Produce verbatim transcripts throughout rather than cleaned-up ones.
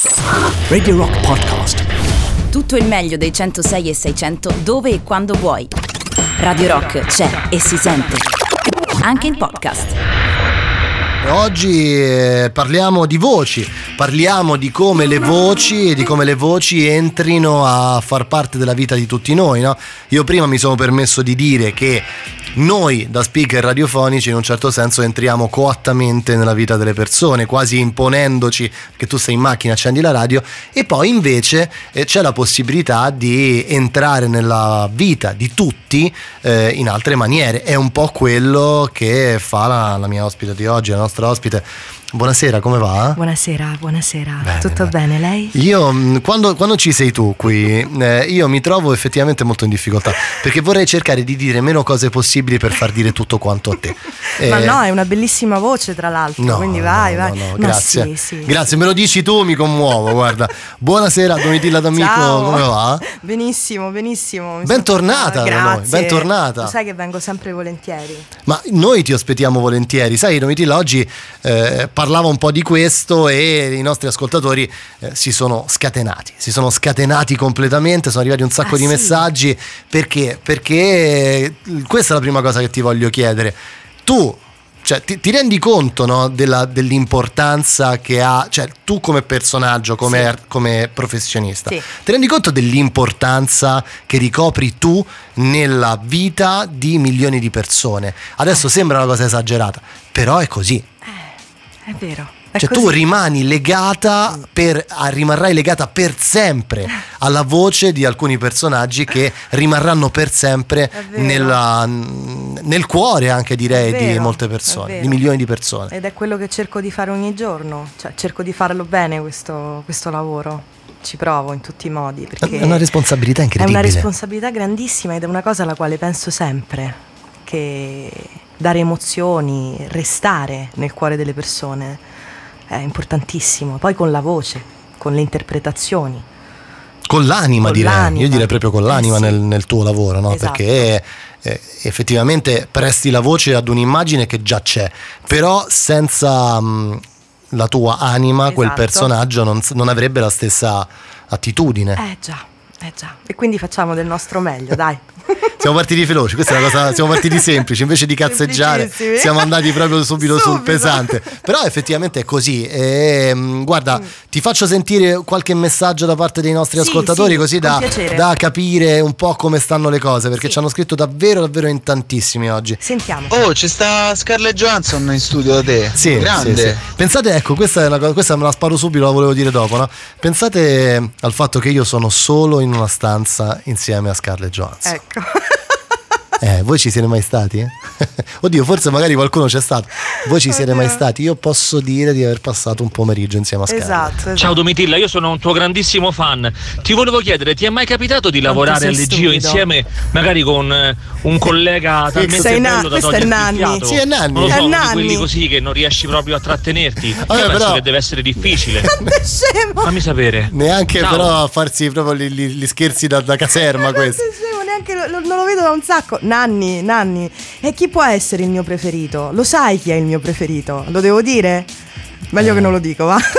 Radio Rock Podcast. Tutto il meglio dei centosei e seicento dove e quando vuoi. Radio Rock c'è e si sente anche in podcast. Oggi eh, parliamo di voci, parliamo di come le voci e di come le voci entrino a far parte della vita di tutti noi, no? Io prima mi sono permesso di dire che noi da speaker radiofonici in un certo senso entriamo coattamente nella vita delle persone, quasi imponendoci che tu sei in macchina, accendi la radio, e poi invece eh, c'è la possibilità di entrare nella vita di tutti eh, in altre maniere. È un po' quello che fa la, la mia ospite di oggi, la nostra ospite. Buonasera, come va? Buonasera, buonasera. Bene, tutto bene. bene, lei? Io, quando, quando ci sei tu qui, eh, io mi trovo effettivamente molto in difficoltà, perché vorrei cercare di dire meno cose possibili per far dire tutto quanto a te. Eh, Ma no, è una bellissima voce tra l'altro, no, quindi vai, no, vai. no, no, Ma grazie. sì, sì, grazie, sì. Me lo dici tu, mi commuovo, guarda. Buonasera, Domitilla D'Amico, Ciao. come va? Benissimo, benissimo. Mi Bentornata sono- da noi, Grazie. bentornata. Lo sai che vengo sempre volentieri. Ma noi ti aspettiamo volentieri. Sai, Domitilla oggi eh, parlava un po' di questo e i nostri ascoltatori eh, si sono scatenati, si sono scatenati completamente, sono arrivati un sacco Ah, di sì? messaggi. Perché? Perché questa è la prima cosa che ti voglio chiedere. Tu, cioè, ti, ti rendi conto, no, della, dell'importanza che ha, cioè tu come personaggio, come, Sì. ar- come professionista, Sì. ti rendi conto dell'importanza che ricopri tu nella vita di milioni di persone? Adesso sembra una cosa esagerata, però è così. È vero. È Cioè così. tu rimani legata per, ah, rimarrai legata per sempre alla voce di alcuni personaggi che rimarranno per sempre È vero. nella, nel cuore anche, direi, È di vero, molte è persone, vero. di milioni di persone. Ed è quello che cerco di fare ogni giorno, cioè cerco di farlo bene questo, questo lavoro. Ci provo in tutti i modi perché È una responsabilità è incredibile. una responsabilità grandissima ed è una cosa alla quale penso sempre, che dare emozioni, restare nel cuore delle persone è importantissimo. Poi con la voce, con le interpretazioni. Con l'anima, Con direi. l'anima. Io direi proprio con l'anima Eh sì. nel, nel tuo lavoro, no? Esatto. Perché eh, effettivamente presti la voce ad un'immagine che già c'è, però senza mh, la tua anima quel Esatto. personaggio non, non avrebbe la stessa attitudine. Eh già, eh già. E quindi facciamo del nostro meglio, dai. Siamo partiti veloci, questa è una cosa, siamo partiti semplici, invece di cazzeggiare Semplicissimi. siamo andati proprio subito, sul Subito. pesante. Però effettivamente è così. E, mh, guarda, ti faccio sentire qualche messaggio da parte dei nostri Sì, ascoltatori, sì, così con da, piacere. da capire un po' come stanno le cose, perché Sì. ci hanno scritto davvero davvero in tantissimi oggi. Sentiamo. Oh, c'è sta Scarlett Johansson in studio da te. Sì, grande. sì, sì. Pensate, ecco, questa è una cosa, questa me la sparo subito, la volevo dire dopo, no? Pensate al fatto che io sono solo in una stanza insieme a Scarlett Johansson. Ecco. Eh, voi ci siete mai stati? Oddio, forse magari qualcuno c'è stato. Voi ci siete Oddio. mai stati? Io posso dire di aver passato un pomeriggio insieme a Scarlett. Esatto, esatto. Ciao Domitilla, io sono un tuo grandissimo fan. Ti volevo chiedere, ti è mai capitato di Quanto lavorare sei alle Gio stupido. insieme magari con eh, un collega talmente Sei na- bello da questo è toglierti il Nanni. fiato? Sì, è Nanni. Non lo so, È uno di Nanni. quelli così che non riesci proprio a trattenerti. Io Vabbè, penso però- che deve essere difficile. Che scemo. Fammi sapere. Neanche Ciao. però a farsi proprio gli, gli- gli scherzi da, da caserma questi. Che scemo, neanche lo- lo- non lo vedo da un sacco. Nanni, Nanni. E chi può essere il mio preferito? Lo sai chi è il mio preferito? Lo devo dire? Meglio che non lo dico, va?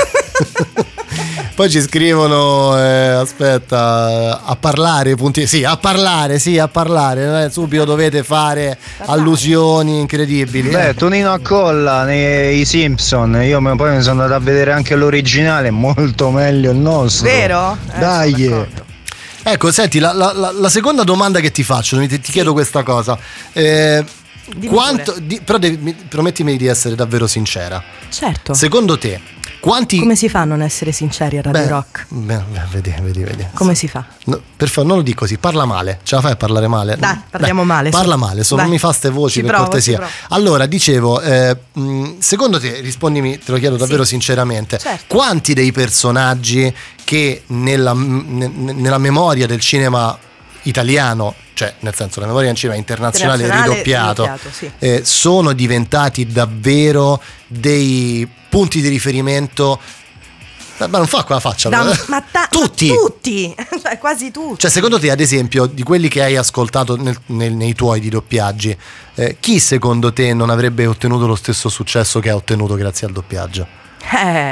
Poi ci scrivono, eh, aspetta, a parlare, punti, sì, a parlare, sì, a parlare, eh, subito dovete fare allusioni incredibili. Beh, eh. Tonino Accolla nei Simpson. Io me- poi mi sono andato a vedere anche l'originale, molto meglio il nostro. Vero? Eh, Dai. sono d'accordo. Ecco, senti, la, la- la- la seconda domanda che ti faccio, ti, ti chiedo questa cosa. Eh, Dimmi quanto, pure. di- però devi, mi- promettimi di essere davvero sincera. Certo. Secondo te, quanti... Come si fa a non essere sinceri a Radio Beh, Rock? beh, beh, vedi, vedi, vedi. Come si fa? No, per favore, non lo dico così, parla male. Ce la fai a parlare male? Dai, parliamo male, Parla su. male, solo Dai. non mi fa ste voci Ci per provo, cortesia. ci provo. Allora, dicevo, eh, mh, secondo te, rispondimi, te lo chiedo davvero Sì. sinceramente, Certo. quanti dei personaggi che nella, ne- nella memoria del cinema italiano, cioè nel senso la memoria del cinema internazionale, Internazionale, ridoppiato, ridoppiato, sì. eh, sono diventati davvero dei punti di riferimento? Ma non fa quella faccia, Da- però. ma ta- tutti. ma tutti, cioè quasi tutti. Cioè, secondo te, ad esempio, di quelli che hai ascoltato nel- nel- nei tuoi di doppiaggi, eh, chi secondo te non avrebbe ottenuto lo stesso successo che ha ottenuto grazie al doppiaggio? Eh,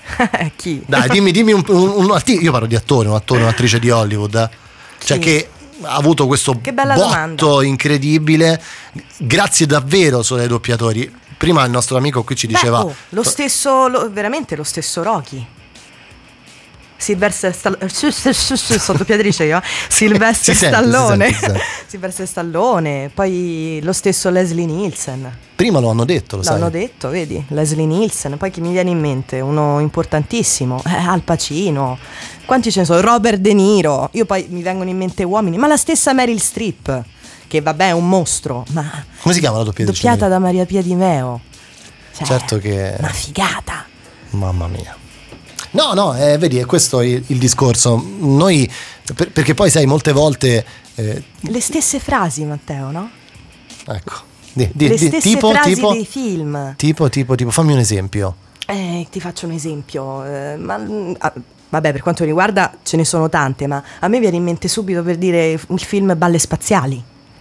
Chi? Dai, dimmi, dimmi un, un, un atti- io parlo di attore, un attore, un'attrice di Hollywood, eh? Cioè Chi? che ha avuto questo Che bella botto domanda. incredibile. Grazie davvero solo ai doppiatori. Prima il nostro amico qui ci diceva Beh, oh, lo stesso, lo- veramente lo stesso Rocky. Sylvester Stallone, sono doppiatrice io, Sylvester Si sente, si Stallone, sente, si sente. Sylvester Stallone, poi lo stesso Leslie Nielsen. prima lo hanno detto, lo sai. L'hanno detto, vedi, Leslie Nielsen. Poi chi mi viene in mente? Uno importantissimo, eh, Al Pacino. Quanti ce ne sono? Robert De Niro. Io poi mi vengono in mente uomini, ma la stessa Meryl Streep, che vabbè è un mostro, ma Come si chiama la doppiatrice? doppiata da Maria Pia Di Meo. Cioè, Certo che una figata. mamma mia. No, no, eh, vedi, è questo il, il discorso. Noi per- perché poi sai molte volte eh, Le stesse frasi, Matteo, no? ecco, di, di, Le di- stesse tipo frasi tipo dei film. tipo tipo tipo fammi un esempio. Eh, ti faccio un esempio. eh, ma, mm, ah, vabbè, per quanto mi riguarda ce ne sono tante, ma a me viene in mente subito per dire il film Balle Spaziali.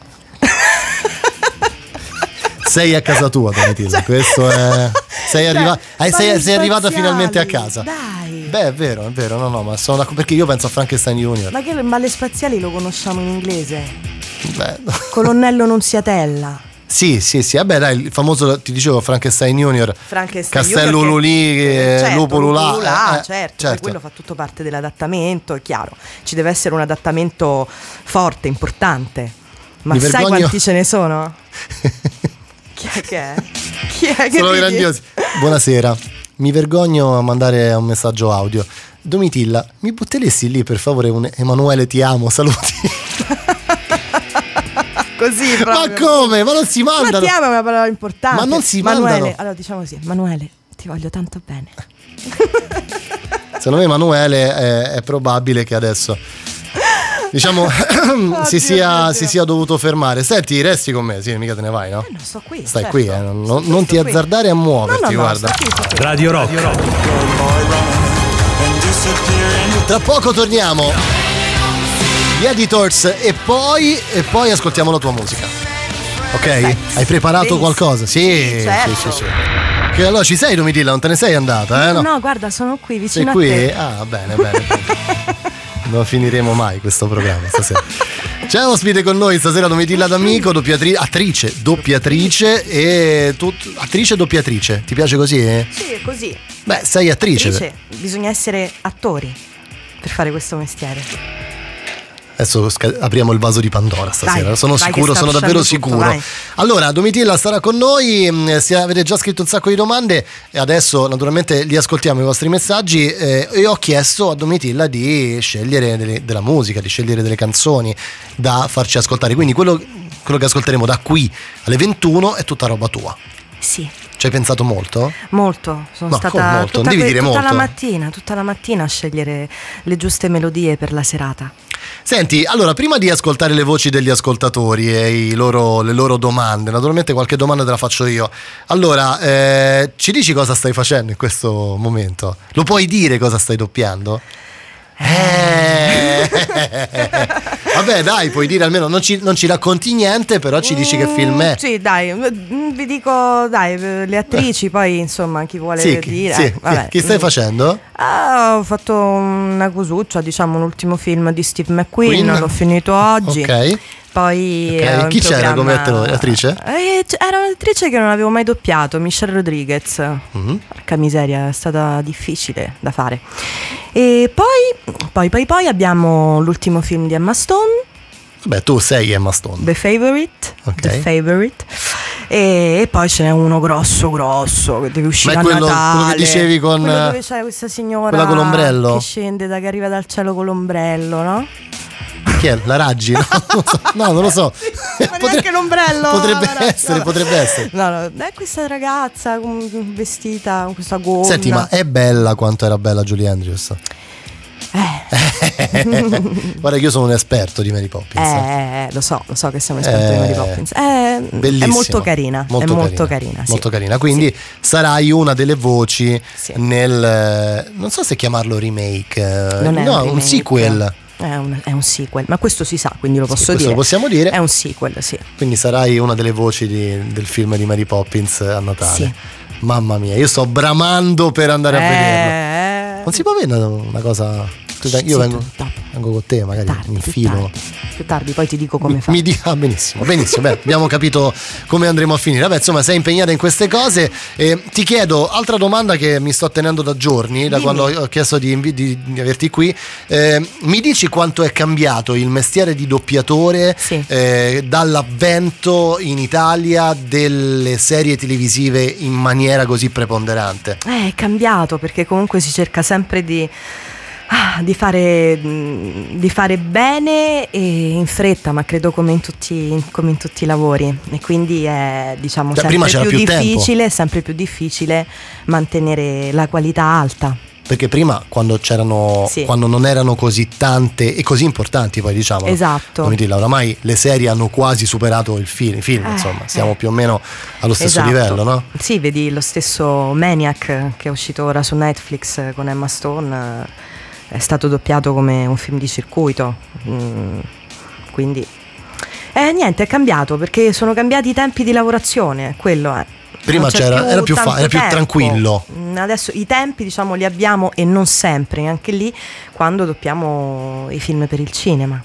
Sei a casa tua, Domitilla. Questo è. Sei, arriva... Cioè, eh, sei, Balle sei arrivata Spaziali, finalmente a casa. Dai. Beh, è vero, è vero, no, no, ma sono d'accordo perché io penso a Frankenstein Junior. Ma che il Balle Spaziali lo conosciamo in inglese? Beh, Colonnello Nunziatella. sì, sì, sì. Vabbè, dai, il famoso, ti dicevo, Frankenstein Junior. Frankenstein Castello Junior che- Lulì, eh, certo, Lupo Lulà. Lulà, eh, certo, certo. poi quello fa tutto parte dell'adattamento, è chiaro. Ci deve essere un adattamento forte, importante. Ma Mi sai vergogno- quanti ce ne sono? Chi è che è? Chi è che Sono ridi? grandiosi. Buonasera. Mi vergogno a mandare un messaggio audio. Domitilla, mi butteresti lì per favore un Emanuele ti amo, saluti. Così proprio. Ma come? Ma non si Ma mandano. ti amo è una parola importante. Ma non si Manuele, mandano. allora diciamo così, Manuele, ti voglio tanto bene. Secondo me Emanuele è, è probabile che adesso diciamo si, sia, si sia dovuto fermare. Senti, resti con me, sì, mica te ne vai, no? Eh, no, sto qui. Stai certo. qui, eh? non, non- Sto non ti qui. azzardare a muoverti, No, no, no, guarda. sto qui, sto qui. Radio Rock. Tra poco torniamo. Gli Editors e poi e poi ascoltiamo la tua musica. Ok? Perfetto. Hai preparato Benissimo. qualcosa? Sì, Certo. sì, sì, sì. Che allora ci sei, Domitilla, non te ne sei andata, eh? No, No. no, guarda, sono qui Sei vicino a qui? te. Ah, bene, bene. bene. Non finiremo mai questo programma stasera. C'è ospite con noi stasera Domitilla D'Amico, doppiatri- attrice, doppiatrice e tu, attrice doppiatrice. Ti piace così? Eh? Sì, è così. Beh, sei attrice. Attrice, bisogna essere attori per fare questo mestiere. Adesso sca- apriamo il vaso di Pandora stasera. Vai, sono vai sicuro, che sta sono davvero uscendo tutto, sicuro. vai. Allora, Domitilla starà con noi. mh, Se avete già scritto un sacco di domande, e adesso naturalmente li ascoltiamo i vostri messaggi. eh, e ho chiesto a Domitilla di scegliere delle- della musica, di scegliere delle canzoni da farci ascoltare. Quindi quello, quello che ascolteremo da qui alle ventuno è tutta roba tua. Sì, Ci hai pensato molto? molto. Sono No, stata come molto? tutta, Devi que- dire tutta molto. la mattina, tutta la mattina a scegliere le giuste melodie per la serata. Senti, allora, prima di ascoltare le voci degli ascoltatori e i loro, le loro domande, naturalmente qualche domanda te la faccio io. Allora, eh, ci dici cosa stai facendo in questo momento? Lo puoi dire cosa stai doppiando? Eh. Vabbè, dai, puoi dire almeno, non ci, non ci racconti niente, però ci dici che film è. Mm, Sì, dai, mm, vi dico, dai, le attrici, poi insomma, chi vuole Sì, chi- dire. sì, eh, vabbè. chi stai Mm. facendo? Ah, ho fatto una cosuccia, diciamo, l'ultimo film di Steve McQueen, Queen? l'ho finito oggi. Ok. Poi Ok, ero in chi c'era programma- come attore- attrice? Eh, c- era un'attrice che non avevo mai doppiato, Michelle Rodriguez. Mhm. Porca miseria, è stata difficile da fare. E poi, poi, poi, poi abbiamo l'ultimo film di Emma Stone, Vabbè, tu sei Emma Stone. The Favorite. Ok. The Favorite. E, e poi ce n'è uno grosso, grosso che deve uscire Ma è a quello- Natale. quello che dicevi con, Quello eh, dove c'è questa signora quella con l'ombrello? che scende, da, che arriva dal cielo con l'ombrello, no? Chi è? La Raggi? No, non lo so. No, non lo so. Ma neanche l'ombrello. Potrebbe ragazzi, essere, vabbè. potrebbe essere. No, no, è questa ragazza con- vestita con questa gonna. Senti, ma è bella quanto era bella Julie Andrews? Eh, Guarda che io sono un esperto di Mary Poppins. eh, lo so, lo so che siamo esperti di Eh, Mary Poppins. È, Bellissima. è molto carina. Molto è molto carina, carina. sì. molto carina. Quindi Sì. sarai una delle voci Sì. nel eh, non so se chiamarlo remake, eh, Non è no, un, un, remake. sequel. È un, è un sequel, ma questo si sa, quindi lo Sì, posso questo dire. lo possiamo dire. È un sequel, sì. Quindi sarai una delle voci di- del film di Mary Poppins a Natale. Sì. Mamma mia, io sto bramando per andare eh, a vederlo. Non si può vedere una cosa... Io vengo, vengo con te, magari tardi, mi più infilo. tardi, più tardi, poi ti dico come fa. Mi dica ah, benissimo, benissimo. Beh, abbiamo capito come andremo a finire. Vabbè, insomma, sei impegnata in queste cose. Eh, ti chiedo, altra domanda che mi sto tenendo da giorni, da Dimmi. quando ho chiesto di, di, di averti qui. Eh, mi dici quanto è cambiato il mestiere di doppiatore Sì. eh, dall'avvento in Italia delle serie televisive in maniera così preponderante? Eh, è cambiato perché comunque si cerca sempre di, ah, di, fare, mh, di fare bene e in fretta, ma credo come in tutti, come in tutti i lavori, e quindi è, diciamo, Cioè, sempre prima c'era più più tempo. difficile, sempre più difficile mantenere la qualità alta. Perché prima quando c'erano Sì. quando non erano così tante e così importanti, poi diciamo, Esatto. come dire, oramai le serie hanno quasi superato il film, i film Eh, insomma, siamo eh. più o meno allo stesso Esatto. livello, no? Sì, vedi lo stesso Maniac che è uscito ora su Netflix con Emma Stone, eh, è stato doppiato come un film di circuito, mm, quindi eh, niente, è cambiato perché sono cambiati i tempi di lavorazione, quello è. Prima Non c'è c'era- più era più fa- tanto era più tempo. tranquillo. Mm, Adesso i tempi, diciamo, li abbiamo, e non sempre, anche lì quando doppiamo i film per il cinema.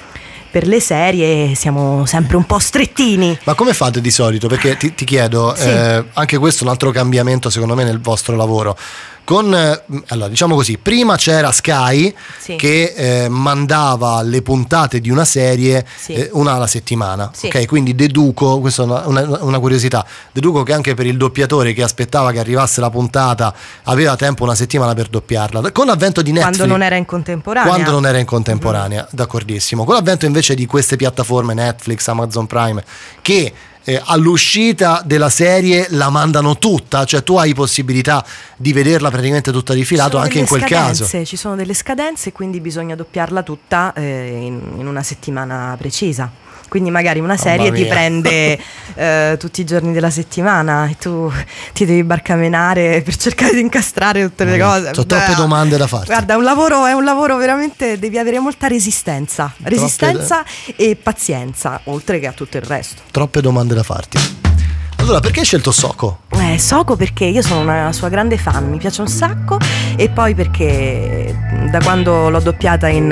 Per le serie siamo sempre un po' strettini. Ma come fate di solito? Perché ti, ti chiedo, Sì. eh, anche questo è un altro cambiamento secondo me nel vostro lavoro. Con, eh, allora diciamo così, prima c'era Sky Sì. che eh, mandava le puntate di una serie Sì. eh, una alla settimana, Sì. ok? Quindi deduco, questa è una, una- una curiosità, deduco che anche per il doppiatore che aspettava che arrivasse la puntata aveva tempo una settimana per doppiarla. Con l'avvento di Netflix, Quando non era in contemporanea. quando non era in contemporanea, d'accordissimo. Con l'avvento invece di queste piattaforme Netflix, Amazon Prime, che eh, all'uscita della serie la mandano tutta, cioè tu hai possibilità di vederla praticamente tutta di filato Ci sono anche in delle quel caso. scadenze, Ci sono delle scadenze, quindi bisogna doppiarla tutta eh, in, in una settimana precisa. Quindi magari una serie ti mia. prende eh, tutti i giorni della settimana e tu ti devi barcamenare per cercare di incastrare tutte le cose. Sono troppe Beh, domande da farti. Guarda, è un lavoro, è un lavoro veramente, devi avere molta resistenza, resistenza e pazienza, oltre che a tutto il resto. Troppe domande da farti. Allora, perché hai scelto Soko? Eh, Soko perché io sono una sua grande fan, mi piace un sacco, e poi perché da quando l'ho doppiata in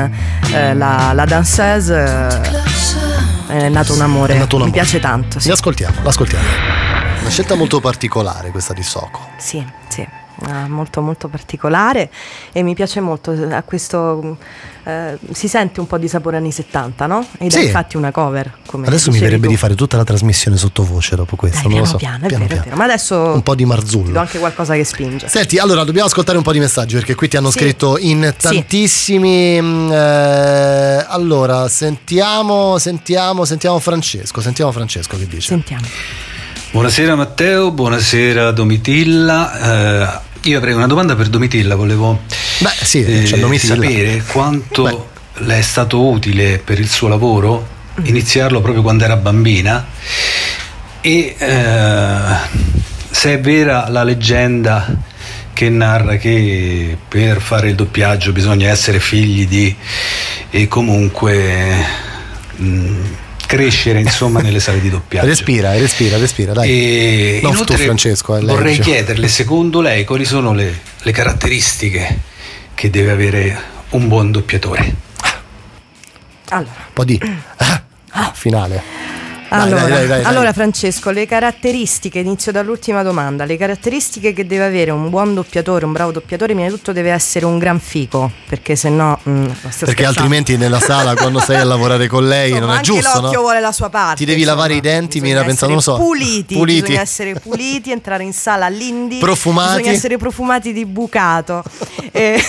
eh, la, la danseuse eh, è nato un amore, È nato un mi amore. piace tanto. Sì, L'ascoltiamo, l'ascoltiamo. Una scelta molto particolare questa di Soko. sì, sì, eh, molto molto particolare, e mi piace molto a questo eh, si sente un po' di sapore anni settanta, no? Ed Sì. è infatti una cover, come Adesso mi dicevi verrebbe tu. di fare tutta la trasmissione sottovoce dopo questo, Dai, non lo piano so. piano, è vero, è vero, ma adesso un po' di ti do Marzullo. anche qualcosa che spinge. Senti, allora dobbiamo ascoltare un po' di messaggi perché qui ti hanno Sì. scritto in Sì. tantissimi. mh, eh, allora, sentiamo, sentiamo, sentiamo Francesco. Sentiamo Francesco che dice. Sentiamo. Buonasera Matteo, buonasera Domitilla. Eh, io avrei una domanda per Domitilla, volevo Beh, sì, eh, c'è Domitilla. sapere quanto Beh. le è stato utile per il suo lavoro iniziarlo proprio quando era bambina, e eh, se è vera la leggenda che narra che per fare il doppiaggio bisogna essere figli di, e comunque mh, crescere insomma nelle sale di doppiaggio. Respira, respira, respira, dai. E Non inoltre tu, Francesco, è lei, vorrei diciamo. chiederle, secondo lei, quali sono le, le caratteristiche che deve avere un buon doppiatore? Allora, Un po' di ah, finale. Dai, Allora, dai, dai, dai, dai. allora, Francesco, le caratteristiche, inizio dall'ultima domanda, le caratteristiche che deve avere un buon doppiatore, un bravo doppiatore, prima di tutto deve essere un gran fico, perché se no... mm, sto Perché scherzando. altrimenti nella sala quando sei a lavorare con lei Insomma, non è anche giusto, l'occhio no? vuole la sua parte. Ti devi insomma. lavare i denti, mi Bisogna era pensato, non lo essere so. Puliti, Puliti. bisogna essere puliti, entrare in sala all'indie. Profumati. Bisogna essere profumati di bucato. E...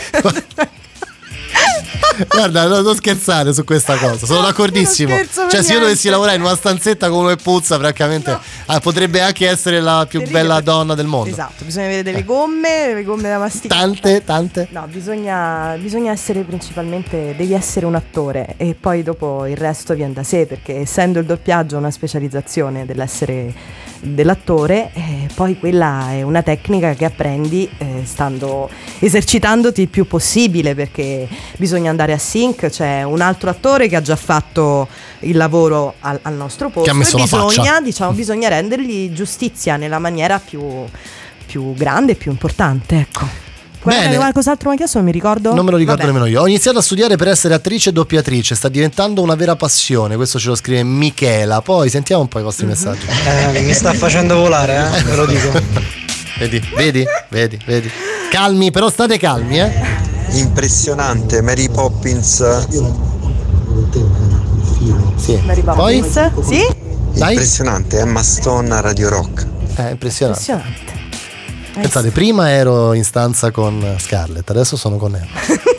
Guarda, non, non scherzare su questa cosa, sono d'accordissimo. Non scherzo per Cioè, se io niente. dovessi lavorare in una stanzetta con uno che puzza, francamente, ah, potrebbe anche essere la più Terribile, bella perché- donna del mondo. Esatto, bisogna avere delle gomme, le gomme da masticare. Tante, tante. No, bisogna, bisogna essere principalmente, devi essere un attore, e poi dopo il resto viene da sé, perché essendo il doppiaggio una specializzazione dell'essere dell'attore, eh, poi quella è una tecnica che apprendi eh, stando esercitandoti il più possibile, perché bisogna andare a sync, c'è un altro attore che ha già fatto il lavoro al, al nostro posto, che ha messo e la bisogna, faccia. diciamo, bisogna rendergli giustizia nella maniera più, più grande e più importante, ecco. Guarda, Bene. qualcos'altro mi ha chiesto, non mi ricordo. Non me lo ricordo Vabbè. nemmeno io. Ho iniziato a studiare per essere attrice e doppiatrice, sta diventando una vera passione. Questo ce lo scrive Michela. Poi sentiamo un po' i vostri Mhm. messaggi. Eh, mi sta facendo volare, eh, ve lo dico. Vedi, vedi, vedi, vedi. Calmi, però state calmi, eh. Impressionante, Mary Poppins. Sì. Mary Poi? Poppins? Sì? Dai. Impressionante, Emma Stone a Radio Rock. Eh, impressionante. Impressionante. Eh, Pensate, prima ero in stanza con Scarlett, adesso sono con Emma.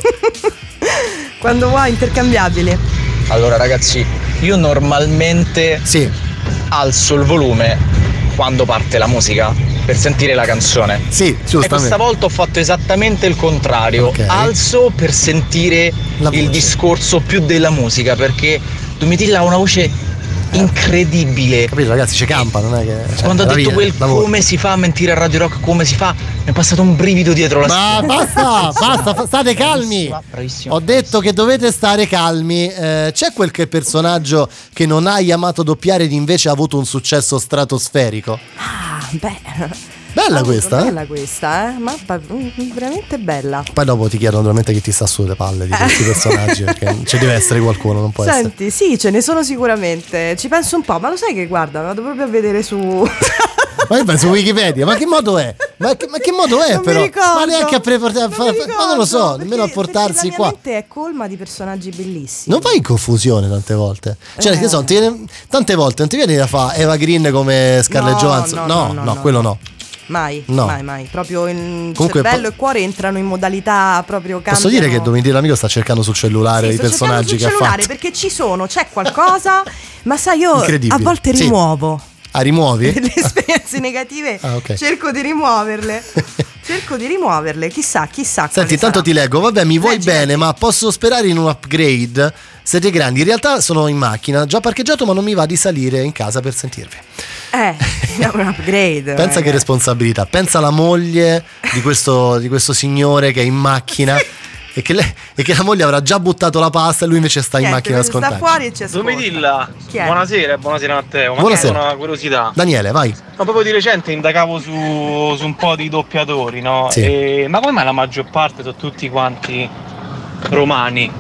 Quando vuoi, intercambiabili. Allora ragazzi, io normalmente Sì. alzo il volume quando parte la musica per sentire la canzone. Sì, E questa giustamente. volta ho fatto esattamente il contrario. Ok. Alzo per sentire La il voce. discorso più della musica, perché Domitilla ha una voce incredibile. Capito, ragazzi, c'è campa, non è che. Cioè, Quando ha la detto vita, quel lavoro. come si fa a mentire a Radio Rock, come si fa, mi è passato un brivido dietro la Ma schiena. basta, basta, fa- state calmi. Bravissima, bravissima. Ho detto che dovete stare calmi. Eh, c'è qualche personaggio che non hai amato doppiare ed invece ha avuto un successo stratosferico? Ah, beh. Bella Ah, questa, eh? Bella questa, eh? Ma pa- mm, veramente bella. Poi dopo ti chiedo naturalmente chi ti sta sulle palle di questi personaggi, perché ci deve essere qualcuno, non può essere. Senti, sì, ce ne sono sicuramente. Ci penso un po', ma lo sai che guarda, vado proprio a vedere su. Ma io penso Wikipedia, ma che modo è? Ma che, ma che modo è Non mi però? ricordo. Ma neanche a preportare, Non mi ricordo, ma non lo so, nemmeno a perché- portarsi perché la qua. mia mente è colma di personaggi bellissimi. Non vai in confusione tante volte. Cioè, Eh. che so, ti viene- tante volte non ti viene da fare Eva Green come Scarlett No, Johansson? no, No, no, no, no, no. quello no. Mai, No. mai, mai. Proprio il Comunque, cervello po- e cuore entrano in modalità proprio cambiano. Posso dire che Domitilla Amico sta cercando sul cellulare Sì, i sto cercando personaggi sul che ha cellulare fatto? perché ci sono, c'è qualcosa, ma sai, io Incredibile. a volte Sì. rimuovo. Ah, rimuovi? Le esperienze negative, Ah, ok. cerco di rimuoverle. Cerco di rimuoverle, chissà, chissà. Senti, quale tanto sarà. ti leggo. Vabbè, mi vuoi Leggi, bene, leggi. ma posso sperare in un upgrade? Siete grandi. In realtà sono in macchina, già parcheggiato, ma non mi va di salire in casa per sentirvi. Eh, è un upgrade. Pensa che eh. responsabilità. Pensa alla moglie di questo, di questo signore che è in macchina e che, lei- e che la moglie avrà già buttato la pasta e lui invece sta in Niente, macchina a sta scontare. fuori e ci ascolta. Domitilla, Chi è? buonasera e buonasera Matteo. Ma Buonasera. io ho una curiosità. Daniele, vai. No, proprio di recente indagavo su, su un po' di doppiatori, no? Sì. E- ma come mai la maggior parte sono tutti quanti romani?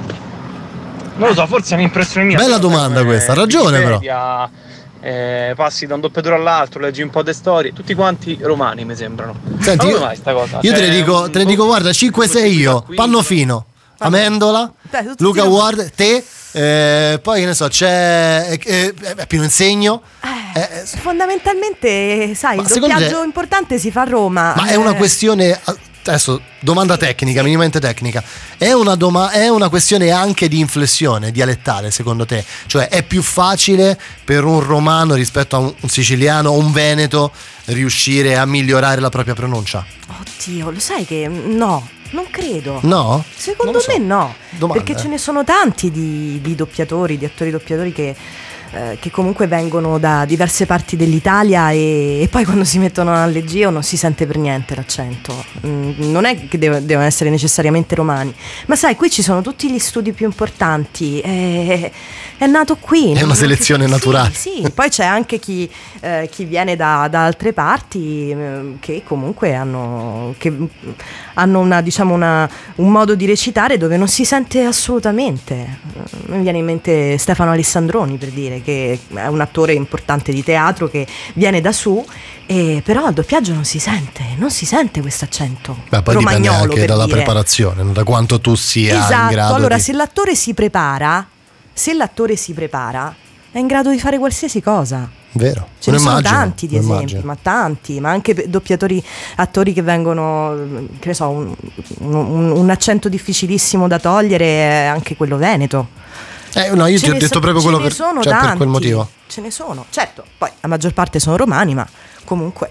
Non lo so, forse è un'impressione mia. Bella però, domanda sai, questa, ha come ragione, però. Wikipedia, eh, passi da un doppiatore all'altro, leggi un po' di storie, tutti quanti romani mi sembrano. Senti, ma io, come mai sta cosa? io te Cioè, ne dico, te ne un- dico guarda, cinque sei io, qui- Pannofino, Amendola, Dai, tutti Luca romani. Ward, te, eh, poi che ne so, c'è eh, eh, Pino Insegno. Eh, Eh, fondamentalmente, sai, Ma il secondo doppiaggio te- importante si fa a Roma. Ma è una Eh, questione, adesso domanda tecnica, minimamente tecnica, è una, doma- è una questione anche di inflessione dialettale secondo te? Cioè è più facile per un romano rispetto a un, un siciliano o un veneto riuscire a migliorare la propria pronuncia? Oddio, lo sai che no, non credo. No? Secondo Non lo so. me no, Domanda, perché eh. ce ne sono tanti di, di doppiatori, di attori doppiatori che, eh, che comunque vengono da diverse parti dell'Italia e, e poi quando si mettono a leggio non si sente per niente l'accento. Mm, non è che deve- devono essere necessariamente romani, ma sai, qui ci sono tutti gli studi più importanti, è, è nato qui. È non- una selezione sì, naturale. Sì, poi c'è anche chi, eh, chi viene da, da altre parti eh, che comunque hanno, che hanno una, diciamo una, un modo di recitare dove non si sente assolutamente. Eh, Mi viene in mente Stefano Alessandroni, per dire, che è un attore importante di teatro che viene da su, e però al doppiaggio non si sente, non si sente questo accento Beh, poi dipende romagnolo, anche per dalla dire. preparazione, da quanto tu sia in Esatto, grado allora di... se l'attore si prepara, se l'attore si prepara, è in grado di fare qualsiasi cosa. Vero, Ce me ne lo sono immagino, tanti di me lo esempi, immagino. ma tanti, ma anche pe- doppiatori, attori che vengono, che ne so, un, un- un accento difficilissimo da togliere è anche quello veneto. Eh, no, io Ce ti ho ne detto so- proprio ce quello ne per, sono cioè, per quel tanti, motivo. Ce ne sono, certo, poi la maggior parte sono romani, ma comunque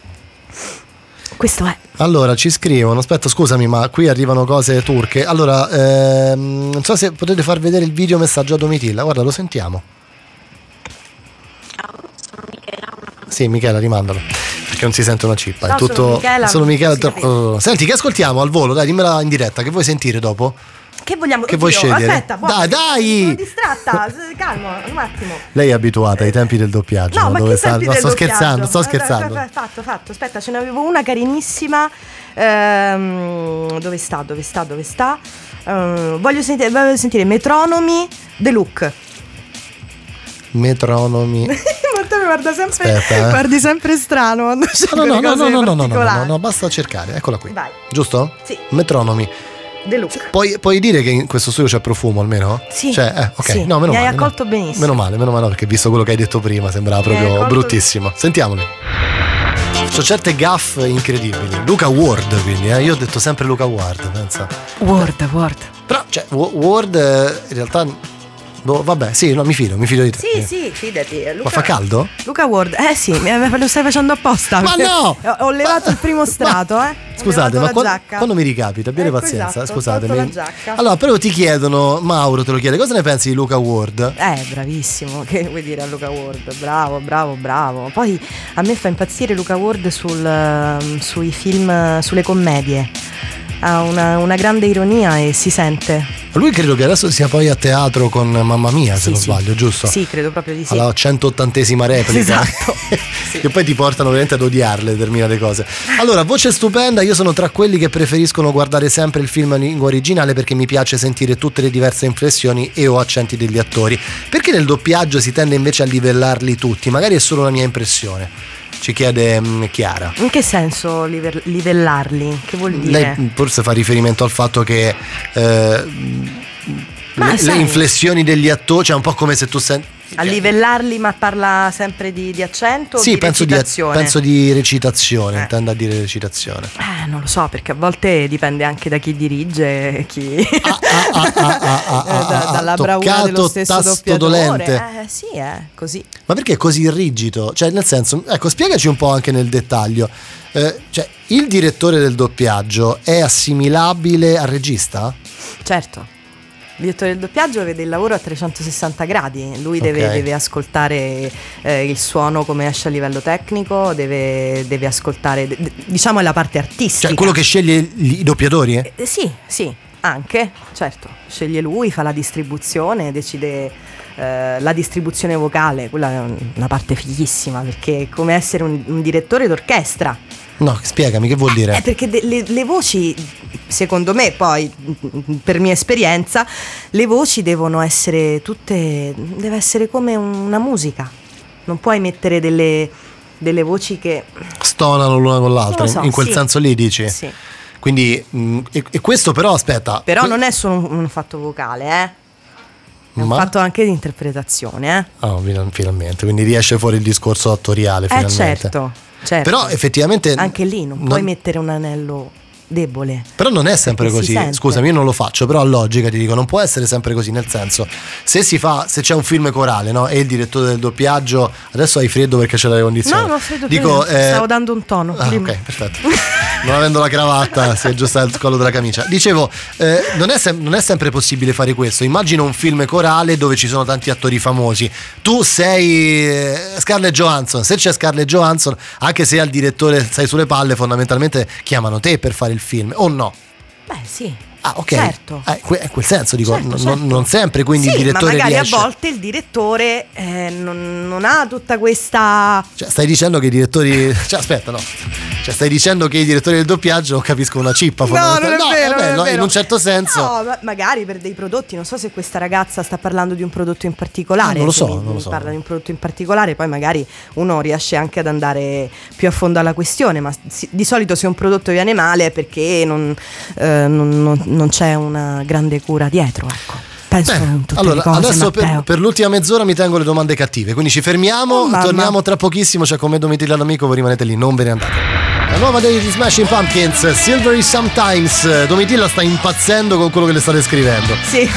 questo è. Allora ci scrivono, aspetta scusami ma qui arrivano cose turche. Allora ehm, non so se potete far vedere il video messaggio a Domitilla, guarda lo sentiamo. Sì, Michela, rimandalo perché non si sente una cippa. No, è tutto sono Michela, solo non Michela. si capisce. Uh, senti, che ascoltiamo al volo? Dai, dimmela in diretta. Che vuoi sentire dopo? Che vogliamo? Che vuoi Oddio, scegliere? Aspetta, boh, Dai, dai! Sono distratta, calmo, un attimo. Lei è abituata ai tempi del doppiaggio. No, ma dove che sta... tempi no, del sto doppiaggio? scherzando, sto Eh, scherzando. eh, Fatto, fatto. Aspetta, ce ne avevo una carinissima. Ehm, dove sta? Dove sta? Dove sta? Ehm, voglio, sentire, voglio sentire Metronomi The Look. Metronomi. Ma te mi guarda sempre, Aspetta, eh. guardi sempre strano quando c'è No, no, no, no, no, no, no, no, no, particolari. no, basta cercare, eccola qui. Vai. Giusto? Sì. Metronomi. The Look. Puoi, puoi dire che in questo studio c'è profumo almeno? Sì. Cioè, eh, ok, Sì. no, meno Mi hai male. accolto no. benissimo. Meno male, meno male, no, perché visto quello che hai detto prima sembrava Mi hai proprio accolto- bruttissimo. Sentiamoli. Sono certe gaffe incredibili. Luca Ward, quindi, eh. Io ho detto sempre Luca Ward, pensa. Word, Word. Però, cioè, W- Ward eh, in realtà. Boh, vabbè, sì, no, mi fido, mi fido di te. Sì, sì, fidati. Luca, Ma fa caldo? Luca Ward, eh sì, mi- lo stai facendo apposta. Ma perché no! Ho, ho levato il primo strato, eh. Ho Scusate, levato ma la quando, giacca. quando mi ricapita, abbiate Ecco, pazienza, esatto, ho scusatemi. tolto la giacca. Allora, però ti chiedono, Mauro te lo chiede, cosa ne pensi di Luca Ward? Eh, bravissimo, che vuoi dire a Luca Ward? Bravo, bravo, bravo. Poi a me fa impazzire Luca Ward sul, ehm, sui film, sulle commedie. Ha una, una grande ironia e si sente. Lui credo che adesso sia poi a teatro con Mamma Mia, se Sì, non sì. sbaglio, giusto? Sì, credo proprio di sì. Alla centottantesima replica. Esatto. Sì. Che poi ti portano veramente ad odiarle determinate cose. Allora, voce stupenda, io sono tra quelli che preferiscono guardare sempre il film in lingua originale perché mi piace sentire tutte le diverse inflessioni e o accenti degli attori. Perché nel doppiaggio si tende invece a livellarli tutti? Magari è solo una mia impressione. Ci chiede mh, Chiara. In che senso liver- livellarli? Che vuol dire? Lei forse fa riferimento al fatto che eh, Ma le, sai- le inflessioni degli attori, cioè un po' come se tu senti. A livellarli, ma parla sempre di, di accento o Sì, di penso di, recitazione? penso di recitazione, Eh. intendo a dire recitazione. Eh, non lo so, perché a volte dipende anche da chi dirige, chi Ah, ah, ah, ah, Eh, da- ah, dalla ah, bravura toccato dello stesso tasto doppiatore. dolente. Eh sì, è così. Ma perché è così rigido? Cioè, nel senso, ecco, spiegaci un po' anche nel dettaglio. Eh, cioè, il direttore del doppiaggio è assimilabile al regista? Certo. Il direttore del doppiaggio vede il lavoro a trecentosessanta gradi, lui deve, Ok. deve ascoltare eh, il suono come esce a livello tecnico, deve, deve ascoltare, d- diciamo, è la parte artistica. Cioè, quello che sceglie gli- i doppiatori? Eh? Eh, sì, sì, anche, certo, sceglie lui, fa la distribuzione, decide eh, la distribuzione vocale, quella è un- una parte fighissima, perché è come essere un, un direttore d'orchestra. No, spiegami, che vuol dire? Eh, perché de- le, le voci, secondo me, poi, per mia esperienza, le voci devono essere tutte, deve essere come una musica. Non puoi mettere delle, delle voci che... Stonano l'una con l'altra, Non lo so, in quel sì. senso lì dici? Sì. Quindi, mh, e, e questo però, aspetta. Però que- non è solo un, un fatto vocale, eh. È un Ma? fatto anche di interpretazione, eh. Oh, fin- finalmente, quindi riesce fuori il discorso attoriale, Eh finalmente. certo, certo. Però effettivamente anche lì non, puoi mettere un anello debole. Però non è sempre perché si così. sente. Scusami, io non lo faccio, però a logica ti dico, non può essere sempre così, nel senso, se si fa, se c'è un film corale, no? E il direttore del doppiaggio, adesso hai freddo perché c'è l'aria condizionata. No, non ho freddo per Dico, niente, eh, stavo dando un tono. Ah, Dimmi. ok, perfetto. Non avendo la cravatta si aggiusta il collo della camicia. Dicevo, eh, non, è sem- non è sempre possibile fare questo. Immagina un film corale dove ci sono tanti attori famosi. Tu sei eh, Scarlett Johansson. Se c'è Scarlett Johansson, anche se al direttore stai sulle palle, fondamentalmente chiamano te per fare il film, o no? Beh, sì. Ah, ok. Certo. Eh, que- è quel senso, dico, Certo, non, certo. non sempre, quindi sì, il direttore ma magari riesce. a volte il direttore eh, non, non ha tutta questa... Cioè, stai dicendo che i direttori. Cioè, aspetta, no. Cioè, stai dicendo che i direttori del doppiaggio non capiscono una cippa. No, non è fondamentalmente. vero, vabbè, non è no, vero. in un certo senso. No, ma magari per dei prodotti, non so se questa ragazza sta parlando di un prodotto in particolare. Ah, non lo se so, mi- non lo mi so. parla di un prodotto in particolare, poi magari uno riesce anche ad andare più a fondo alla questione, ma si- di solito se un prodotto viene male è perché non, eh, non- non- non c'è una grande cura dietro, ecco. Penso Beh, in tutte allora, le cose, adesso per, Matteo. per l'ultima mezz'ora mi tengo le domande cattive, quindi ci fermiamo, Oh, mamma. torniamo tra pochissimo, c'è con me Domitilla l'amico, voi rimanete lì, non ve ne andate. La nuova dei Smashing Pumpkins, Silvery Sometimes. Domitilla sta impazzendo con quello che le state scrivendo. Sì.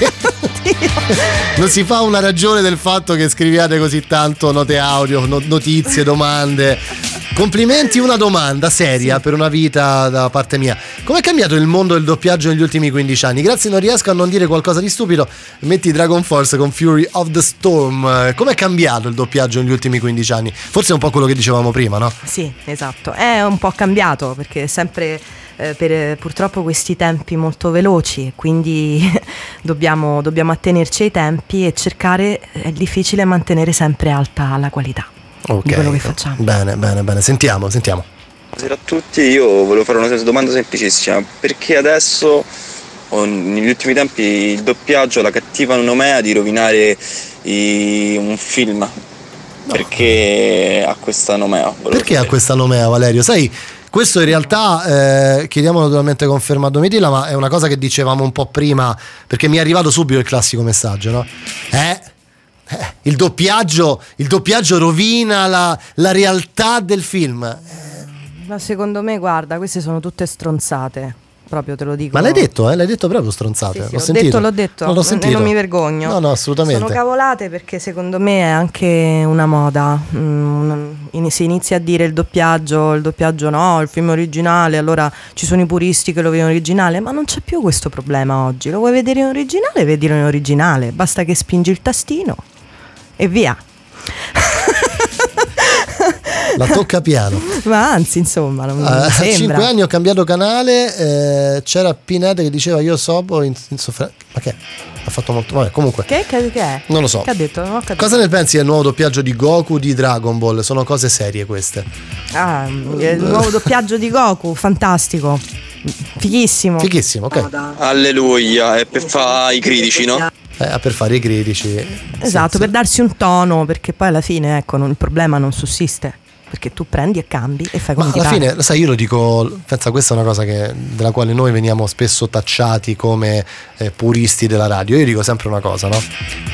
Non si fa una ragione del fatto che scriviate così tanto note audio, no- notizie, domande. Complimenti, una domanda seria Sì. per una vita da parte mia. Com'è cambiato il mondo del doppiaggio negli ultimi quindici anni? Grazie, non riesco a non dire qualcosa di stupido. Metti Dragon Force con Fury of the Storm. Com'è cambiato il doppiaggio negli ultimi quindici anni? Forse è un po' quello che dicevamo prima, no? Sì, esatto. È un po' cambiato perché è sempre eh, per purtroppo questi tempi molto veloci, quindi dobbiamo, dobbiamo attenerci ai tempi e cercare, è difficile mantenere sempre alta la qualità okay. di quello che facciamo. Bene, bene, bene, sentiamo, sentiamo. Buonasera a tutti, io volevo fare una domanda semplicissima, perché adesso o negli ultimi tempi il doppiaggio ha la cattiva nomea di rovinare i, un film? No. Perché ha questa nomea? Perché sapere. ha questa nomea, Valerio? Sai, questo in realtà eh, chiediamo naturalmente conferma a Domitilla, ma è una cosa che dicevamo un po' prima, perché mi è arrivato subito il classico messaggio, no? Eh, eh il doppiaggio il doppiaggio rovina la, la realtà del film. Eh. Ma secondo me, guarda, queste sono tutte stronzate. Proprio te lo dico. Ma l'hai detto, eh? L'hai detto proprio stronzate. Sì, sì, l'ho l'ho sentito. detto, l'ho detto. Non l'ho sentito. E non mi vergogno. No, no, assolutamente. Sono cavolate perché secondo me è anche una moda. Mm, si inizia a dire il doppiaggio, il doppiaggio no, il film originale, allora ci sono i puristi che lo vedono originale, ma non c'è più questo problema oggi. Lo vuoi vedere in originale? Vedilo in originale. Basta che spingi il tastino e via. La tocca piano. Ma anzi, insomma, non a mi sembra. cinque anni ho cambiato canale, eh, c'era Pineda che diceva io sobo in, in soffre- ma che ha fatto molto, vabbè, comunque che, che, che è? non lo so. Che ha detto? Non ho capito. Cosa ne pensi del nuovo doppiaggio di Goku di Dragon Ball? Sono cose serie queste. Ah, il nuovo doppiaggio di Goku, fantastico, fighissimo. Fighissimo, ok. Alleluia, è per fare i critici, no? Eh, per fare i critici. Esatto, sì, per sì. darsi un tono, perché poi alla fine, ecco, non, il problema non sussiste. Perché tu prendi e cambi e fai come Ma ti alla pare. fine, lo sai, io lo dico, pensa, questa è una cosa che, della quale noi veniamo spesso tacciati come eh, puristi della radio. Io dico sempre una cosa, no?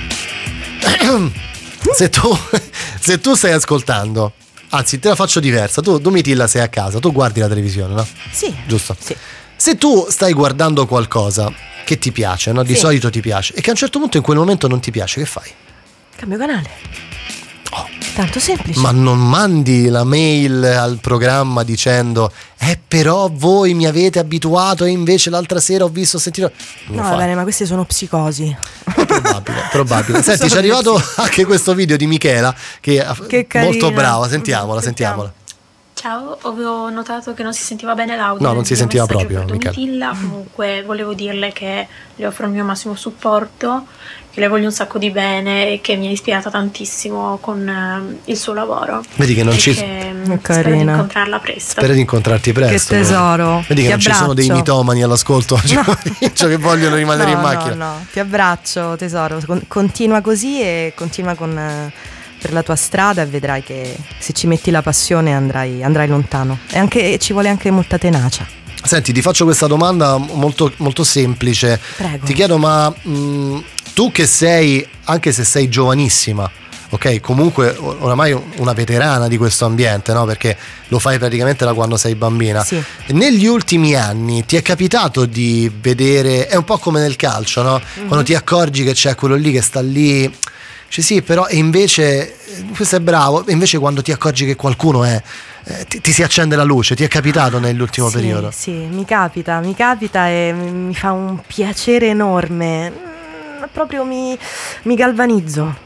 se tu se tu stai ascoltando, anzi te la faccio diversa, tu Domitilla sei a casa, tu guardi la televisione, no? Sì. Giusto? Sì. Se tu stai guardando qualcosa che ti piace, no? Di sì. solito ti piace, e che a un certo punto in quel momento non ti piace, che fai? Cambio canale. Oh. Tanto semplice. Ma non mandi la mail al programma dicendo eh però voi mi avete abituato e invece l'altra sera ho visto, ho sentito. Non No, lo va fai. bene, ma queste sono psicosi. Probabile, probabile. Senti, ci è arrivato anche questo video di Michela che, Che è molto carina. brava, sentiamola, sentiamola. Ciao, avevo notato che non si sentiva bene l'audio. No, non si del mio sentiva messaggio proprio, per Michela. Domitilla. Comunque volevo dirle che le offro il mio massimo supporto, che le voglio un sacco di bene e che mi ha ispirata tantissimo con eh, il suo lavoro. Vedi che non e ci che, mm, Che spero di carina. incontrarla presto. Spero di incontrarti presto. Che tesoro. Vedi che Ti non ci sono dei abbraccio. mitomani all'ascolto oggi, cioè che vogliono rimanere no, in macchina. No, no, ti abbraccio tesoro. Con- continua così e continua con, eh, per la tua strada e vedrai che se ci metti la passione andrai, andrai lontano. E anche, ci vuole anche molta tenacia. Senti, ti faccio questa domanda molto, molto semplice. Prego. Ti chiedo, ma mh, tu che sei, anche se sei giovanissima, ok, comunque oramai una veterana di questo ambiente, no? Perché lo fai praticamente da quando sei bambina. Sì. Negli ultimi anni ti è capitato di vedere, è un po' come nel calcio, no? Mm-hmm. Quando ti accorgi che c'è quello lì che sta lì, cioè sì, però e invece questo è bravo, e invece quando ti accorgi che qualcuno è eh, ti, ti si accende la luce, ti è capitato nell'ultimo sì, periodo? Sì, mi capita, mi capita e mi, mi fa un piacere enorme. Mm, proprio mi, mi galvanizzo.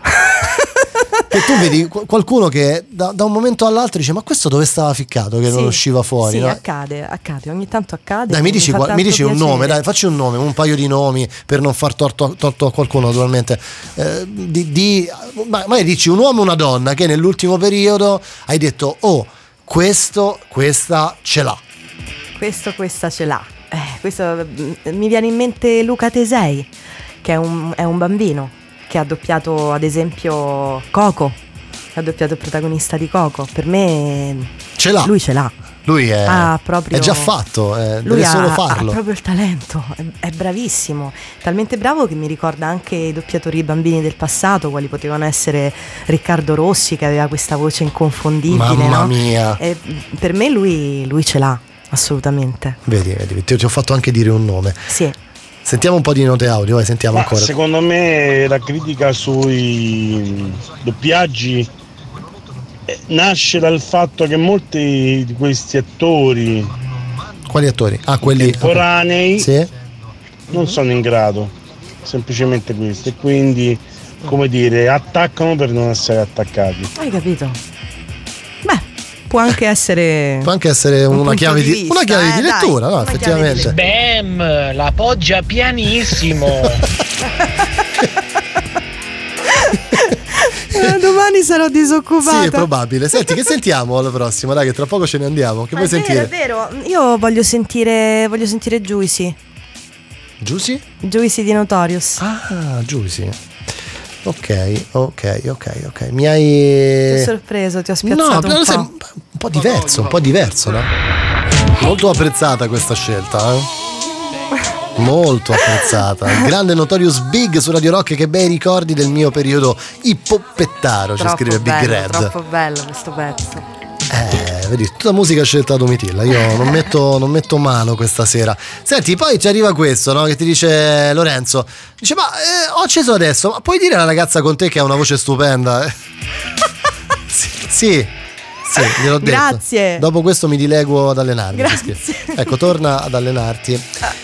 Che tu vedi qualcuno che da, da un momento all'altro dice ma questo dove stava ficcato che Sì, non usciva fuori, sì, no? accade, accade, ogni tanto accade. Dai, mi dici, fa qua- mi tanto dici un piacere. nome, dai, facci un nome, un paio di nomi per non far torto, torto a qualcuno naturalmente. Eh, di, di, ma, ma dici un uomo e una donna che nell'ultimo periodo hai detto oh, questo, questa ce l'ha. Questo, questa ce l'ha. Eh, questo, mm, mi viene in mente Luca Tesei, che è un, è un bambino che ha doppiato ad esempio Coco, che ha doppiato il protagonista di Coco. Per me Ce l'ha. lui ce l'ha. Lui è, Ah, proprio- è già fatto, eh, Lui deve ha, solo ha farlo. proprio il talento, è, è bravissimo, talmente bravo che mi ricorda anche i doppiatori bambini del passato, quali potevano essere Riccardo Rossi, che aveva questa voce inconfondibile. Mamma no? mia. E per me lui, lui ce l'ha, assolutamente. Vedi, vedi, ti, ti ho fatto anche dire un nome. Sì. Sentiamo un po' di note audio, vai, sentiamo Ma ancora. secondo me la critica sui doppiaggi eh, nasce dal fatto che molti di questi attori Quali attori? Ah, quelli temporanei Sì. non sono in grado, semplicemente questo, e quindi, come dire, attaccano per non essere attaccati. Hai capito? Beh, può anche essere può anche essere un una punto chiave di di, vista, una chiave eh, di dai, lettura, no, una effettivamente. Bam, la poggia pianissimo. Eh, domani sarò disoccupata. Sì, è probabile. Senti, che sentiamo alla prossima? Dai, che tra poco ce ne andiamo. Che Ma vuoi è sentire? vero, è vero. Io voglio sentire Voglio sentire Juicy. Juicy? Juicy di Notorious. Ah, Juicy. Ok, ok, ok, ok. Mi hai. Ti ho sorpreso, ti ho spiazzato No, un però po'. sei un po' diverso, un po' diverso, no? Molto apprezzata questa scelta, eh? Molto apprezzata. Il grande Notorious Big su Radio Rock, che bei ricordi del mio periodo ippoppettaro, ci Troppo scrive Big bello, Red. Troppo bello questo pezzo. Eh, vedi, tutta musica scelta da Domitilla. Io non metto, non metto mano questa sera. Senti, poi ci arriva questo, no? Che ti dice Lorenzo. Dice, ma eh, ho acceso adesso, ma puoi dire alla ragazza con te che ha una voce stupenda? Eh? sì, sì, sì, gliel'ho detto. Grazie. Dopo questo mi dileguo ad allenarmi. Grazie. Ecco, torna ad allenarti.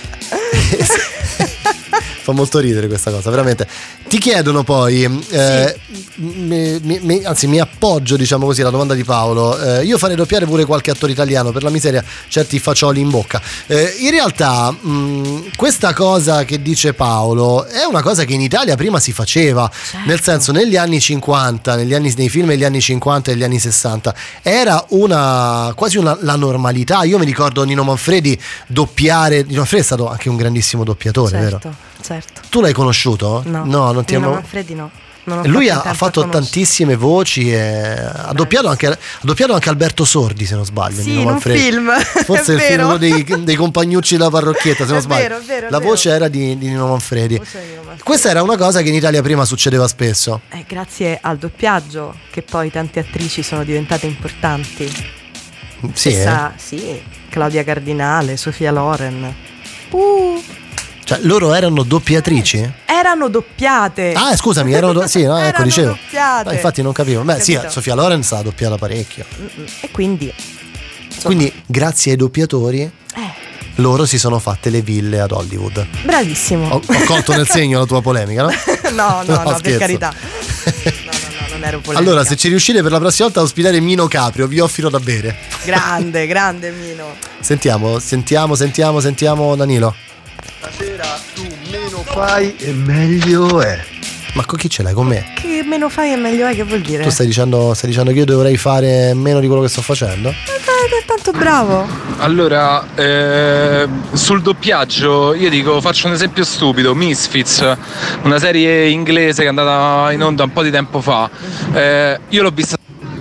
Fa molto ridere questa cosa, veramente. Ti chiedono poi, eh, sì. mi, mi, mi, anzi mi appoggio, diciamo così, alla domanda di Paolo. Eh, io farei doppiare pure qualche attore italiano, per la miseria certi fagioli in bocca. Eh, in realtà mh, questa cosa che dice Paolo è una cosa che in Italia prima si faceva, certo. Nel senso, negli anni cinquanta, negli anni, nei film degli anni cinquanta e degli anni sessanta era una quasi una, la normalità. Io mi ricordo Nino Manfredi doppiare. Nino Manfredi è stato anche un grandissimo doppiatore, certo, vero? Certo. Tu l'hai conosciuto? No, no non ti Nino amo... Manfredi no. Non ho Lui fatto ha, ha fatto tantissime voci e ha doppiato, anche, ha doppiato anche Alberto Sordi, se non sbaglio. Sì, Nino in un Manfredi. film. Forse è il vero. film dei, dei compagnucci della parrocchietta, se non è sbaglio. Vero, è vero, è la vero. voce era di, di Nino Manfredi. Di Nino Manfredi. Questa era una cosa che in Italia prima succedeva spesso. Eh, grazie al doppiaggio che poi tante attrici sono diventate importanti. Sì, Stessa, eh? sì, Claudia Cardinale, Sofia Loren. Uh. Cioè, loro erano doppiatrici? Erano doppiate. Ah, scusami, erano do- sì, no, ecco, erano dicevo. doppiate. No, infatti non capivo. Beh, sì, Capito? Sofia Loren sa doppiata parecchio. E quindi insomma, Quindi, grazie ai doppiatori, eh, loro si sono fatte le ville ad Hollywood. bravissimo. Ho, ho colto nel segno la tua polemica, no? no, no, no, No, per scherzo. carità. No, no, no, non ero polemica. Allora, se ci riuscite per la prossima volta a ospitare Mino Caprio, vi offro da bere. Grande, grande Mino. Sentiamo, sentiamo, sentiamo, sentiamo Danilo. Stasera tu meno fai e meglio è. Ma con chi ce l'hai? Con me? Che meno fai e meglio è, che vuol dire? Tu stai dicendo, stai dicendo che io dovrei fare meno di quello che sto facendo? È tanto bravo. Allora, eh, sul doppiaggio io dico, faccio un esempio stupido, Misfits, una serie inglese che è andata in onda un po' di tempo fa. Eh, io l'ho vista.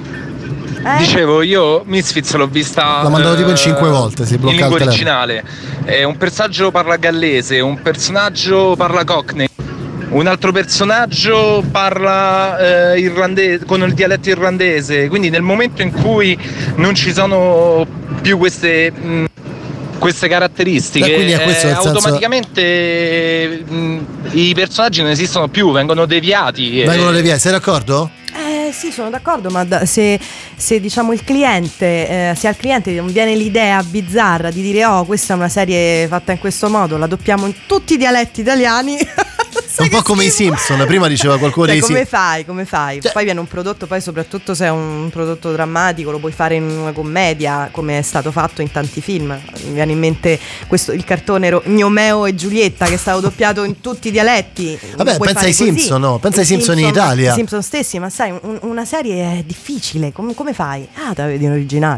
Eh? Dicevo, io Misfits l'ho vista. L'ha mandato eh, tipo in cinque volte, si in blocca il lingua telefono. originale. Eh, un personaggio parla gallese, un personaggio parla cockney. Un altro personaggio parla eh, irlandese, con il dialetto irlandese, quindi nel momento in cui non ci sono più queste, mh, queste caratteristiche, Beh, quindi è questo eh, nel senso- automaticamente mh, i personaggi non esistono più, vengono deviati. e- Vengono deviati, sei d'accordo? Eh sì, sono d'accordo, ma da- se, se diciamo il cliente, eh, se al cliente non viene l'idea bizzarra di dire oh, questa è una serie fatta in questo modo, la doppiamo in tutti i dialetti italiani. È un po' come i Simpson, prima diceva qualcuno Cioè, dei come Simpson. fai? Come fai? Cioè- Poi viene un prodotto, poi soprattutto se è un prodotto drammatico, lo puoi fare in una commedia, come è stato fatto in tanti film. Mi viene in mente questo, il cartone Ro- Gnomeo e Giulietta, che è stato doppiato in tutti i dialetti. Vabbè, Puoi pensa fare ai così. Simpson, no? Pensa I ai Simpson in Italia. I Simpson stessi, ma sai, un- una serie è difficile. Com- come fai? Ah, te la vedi in originale.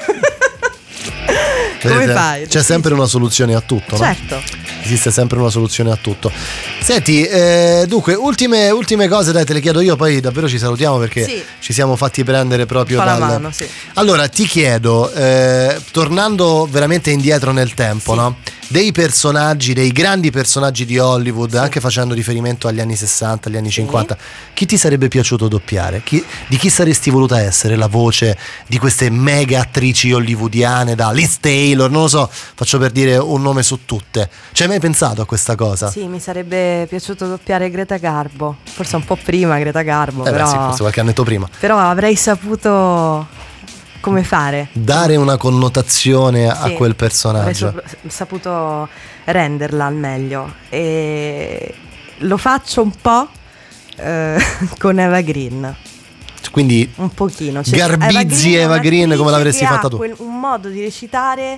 Come Vedete? fai? C'è sempre una soluzione a tutto, no? Certo. Esiste sempre una soluzione a tutto. Senti, eh, dunque, ultime, ultime cose, dai, te le chiedo io, poi davvero ci salutiamo perché Sì. ci siamo fatti prendere proprio Fa la dal... mano, sì. Allora, ti chiedo, eh, tornando veramente indietro nel tempo, Sì. no? Dei personaggi, dei grandi personaggi di Hollywood, anche facendo riferimento agli anni sessanta, agli anni cinquanta, chi ti sarebbe piaciuto doppiare? Chi, di chi saresti voluta essere la voce di queste mega attrici hollywoodiane, da Liz Taylor, non lo so, faccio per dire un nome su tutte. Ci hai mai pensato a questa cosa? Sì, mi sarebbe piaciuto doppiare Greta Garbo. Forse un po' prima Greta Garbo, Eh beh, però, sì, forse qualche annetto prima. però avrei saputo come fare. Dare una connotazione a Sì, quel avrei personaggio. sop- saputo renderla al meglio. E lo faccio un po' eh, con Eva Green. quindi un pochino. Cioè, garbizzi Eva Green come l'avresti fatta tu. Quel, un modo di recitare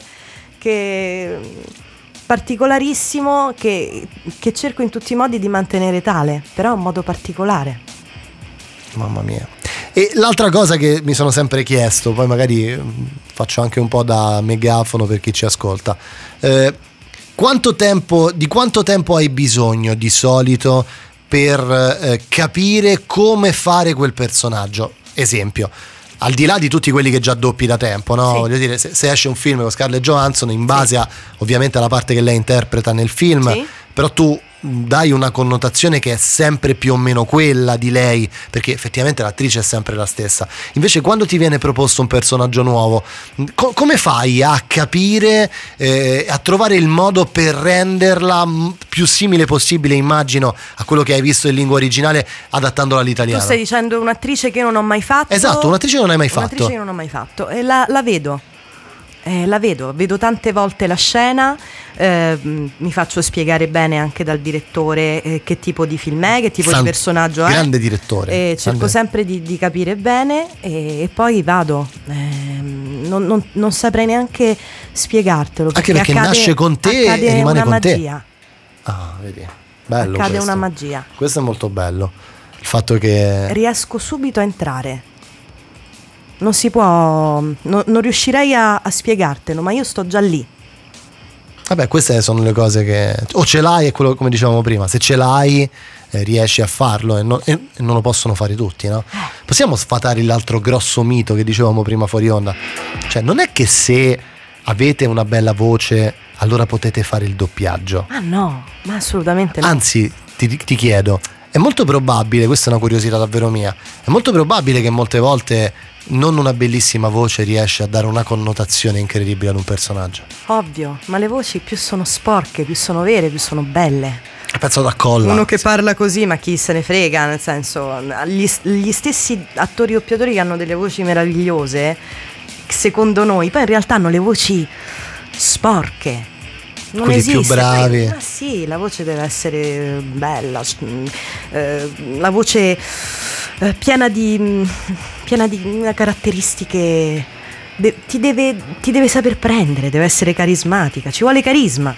che particolarissimo, che, che cerco in tutti i modi di mantenere tale, però è un modo particolare. Mamma mia. E l'altra cosa che mi sono sempre chiesto, poi magari faccio anche un po' da megafono per chi ci ascolta, eh, quanto tempo, di quanto tempo hai bisogno di solito per eh, capire come fare quel personaggio? Esempio, al di là di tutti quelli che già doppi da tempo, no? Sì. Voglio dire, se, se esce un film con Scarlett Johansson, in base sì. a ovviamente alla parte che lei interpreta nel film, sì. però tu dai una connotazione che è sempre più o meno quella di lei, perché effettivamente l'attrice è sempre la stessa. Invece quando ti viene proposto un personaggio nuovo, co- come fai a capire, eh, a trovare il modo per renderla più simile possibile, immagino, a quello che hai visto in lingua originale, adattandola all'italiano? Tu stai dicendo un'attrice che non ho mai fatto? Esatto, un'attrice che non hai mai fatto. Un'attrice che non ho mai fatto e la, la vedo. Eh, la vedo, vedo tante volte la scena, eh, mi faccio spiegare bene anche dal direttore eh, che tipo di film è, che tipo San, di personaggio grande è. Grande direttore. E cerco grande. sempre di, di capire bene e, e poi vado. Eh, non, non, non saprei neanche spiegartelo. Anche perché accade, nasce con te e rimane una con magia. te. Ah, vedi. Bello accade questo. una magia. Questo è molto bello. Il fatto che riesco subito a entrare. Non si può, no, non riuscirei a, a spiegartelo, ma io sto già lì. Vabbè, queste sono le cose che o ce l'hai, è quello come dicevamo prima, se ce l'hai eh, riesci a farlo e non, e, e non lo possono fare tutti, no? Possiamo sfatare l'altro grosso mito che dicevamo prima fuori onda? Cioè, non è che se avete una bella voce allora potete fare il doppiaggio. Ah no, ma assolutamente no. Anzi, ti, ti chiedo, è molto probabile, questa è una curiosità davvero mia, è molto probabile che molte volte non una bellissima voce riesce a dare una connotazione incredibile ad un personaggio. Ovvio, ma le voci più sono sporche, più sono vere, più sono belle. È pezzo da colla. Uno che parla così, ma chi se ne frega, nel senso, gli, gli stessi attori doppiatori che hanno delle voci meravigliose, secondo noi, poi in realtà hanno le voci sporche. Non quelli esiste. più bravi. Ma sì, la voce deve essere bella, eh, la voce eh, piena di piena di caratteristiche, de, ti, deve, ti deve saper prendere, deve essere carismatica, ci vuole carisma.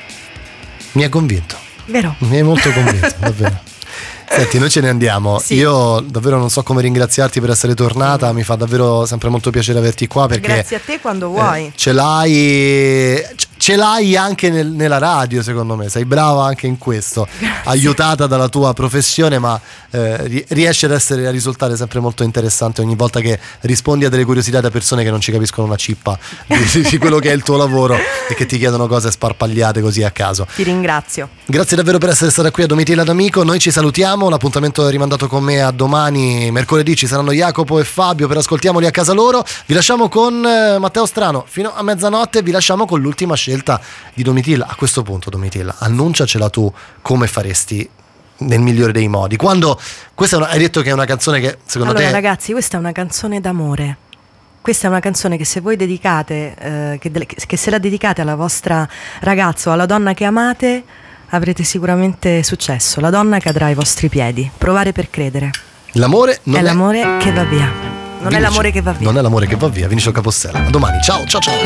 Mi ha convinto. Vero? Mi hai molto convinto, davvero. Senti, noi ce ne andiamo. Sì. Io davvero non so come ringraziarti per essere tornata. Mi fa davvero sempre molto piacere averti qua perché grazie a te quando vuoi. Eh, ce l'hai ce l'hai anche nel, nella radio, secondo me. Sei brava anche in questo. Grazie. Aiutata dalla tua professione, ma eh, riesci ad essere a risultare sempre molto interessante ogni volta che rispondi a delle curiosità da persone che non ci capiscono una cippa di, di quello che è il tuo lavoro e che ti chiedono cose sparpagliate così a caso. Ti ringrazio. Grazie davvero per essere stata qui a Domitilla D'Amico. Noi ci salutiamo, l'appuntamento è rimandato con me a domani, mercoledì ci saranno Jacopo e Fabio per Ascoltiamoli a casa loro. Vi lasciamo con eh, Matteo Strano fino a mezzanotte, vi lasciamo con l'ultima scelta di Domitilla. A questo punto, Domitilla, annunciacela tu come faresti nel migliore dei modi. Quando questa è una, hai detto che è una canzone che secondo allora, te ragazzi, questa è una canzone d'amore. Questa è una canzone che se voi dedicate eh, che, che se la dedicate alla vostra ragazza o alla donna che amate, avrete sicuramente successo. La donna cadrà ai vostri piedi. Provare per credere. L'amore non è, è l'amore che va via. Non Vinicio. è l'amore che va via. Non è l'amore che va via. Vinicio Capostela. A domani. Ciao, ciao, ciao.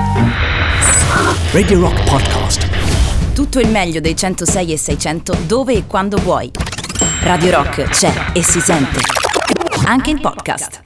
Radio Rock Podcast. Tutto il meglio dei centosei e seicento dove e quando vuoi. Radio Rock c'è e si sente. Anche in podcast.